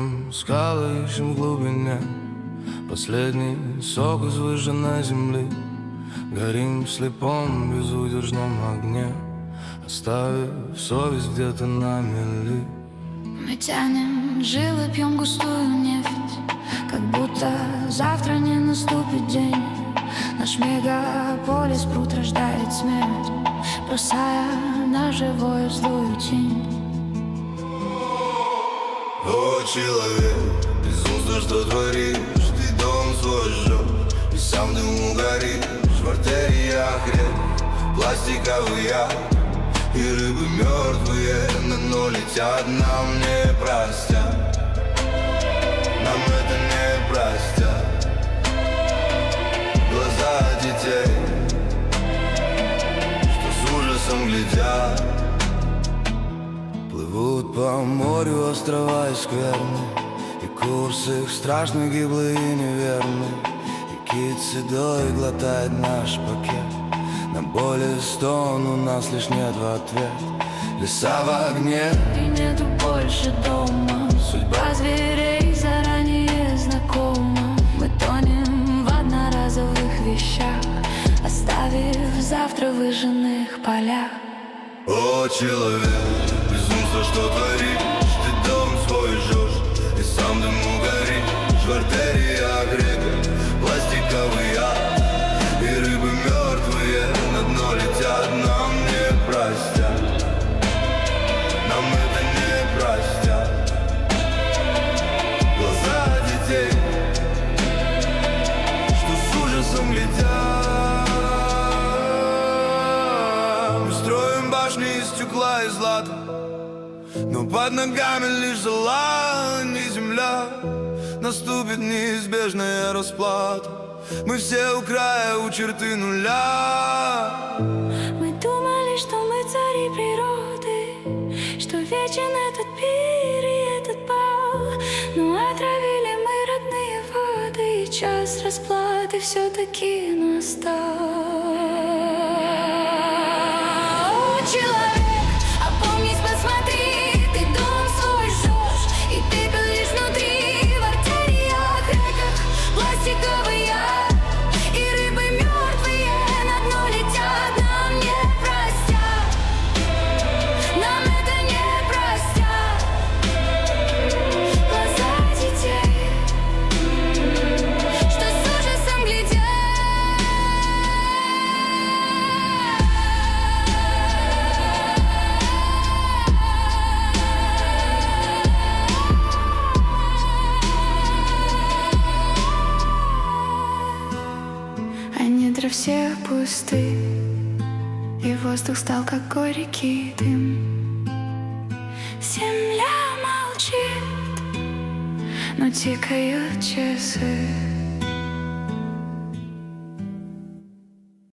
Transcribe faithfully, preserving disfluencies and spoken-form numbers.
Строим скалы, ищем в глубине последний сок из выжженной земли. Горим в слепом безудержном огне, оставив совесть где-то на мели. Мы тянем жилы, пьем густую нефть, как будто завтра не наступит день. Наш мегаполис пруд рождает смерть, бросая на живое злую тень. О, человек, безумство, что творишь? Ты дом свой жжешь, и сам дыму горишь. В артериях рек пластиковые, и рыбы мертвые на дно летят. Нам не простят, нам это не простят. Глаза детей, что с ужасом глядят. Плывут по морю острова и скверны, и курс их страшный, гиблый и неверный. И кит седой глотает наш пакет, на боли стон у нас лишь нет в ответ. Леса в огне, и нету больше дома. Судьба зверей заранее знакома. Мы тонем в одноразовых вещах, оставив завтра в выжженных полях. О, человек, безумство, что творишь? Ты дом свой жжешь, и сам дыму горишь. В артериях рек пластиковые, и рыбы мертвые на дно летят. Нам не простят, нам это не простят. Глаза детей, что с ужасом глядят. Мы строим башни из стекла и злата, но под ногами лишь зола, не земля. Наступит неизбежная расплата. Мы все у края, у черты нуля. Мы думали, что мы цари природы, что вечен этот пир и этот бал. Но отравили мы родные воды, и час расплаты все-таки настал. Все пусты, и воздух стал как горький дым. Земля молчит, но тикают часы.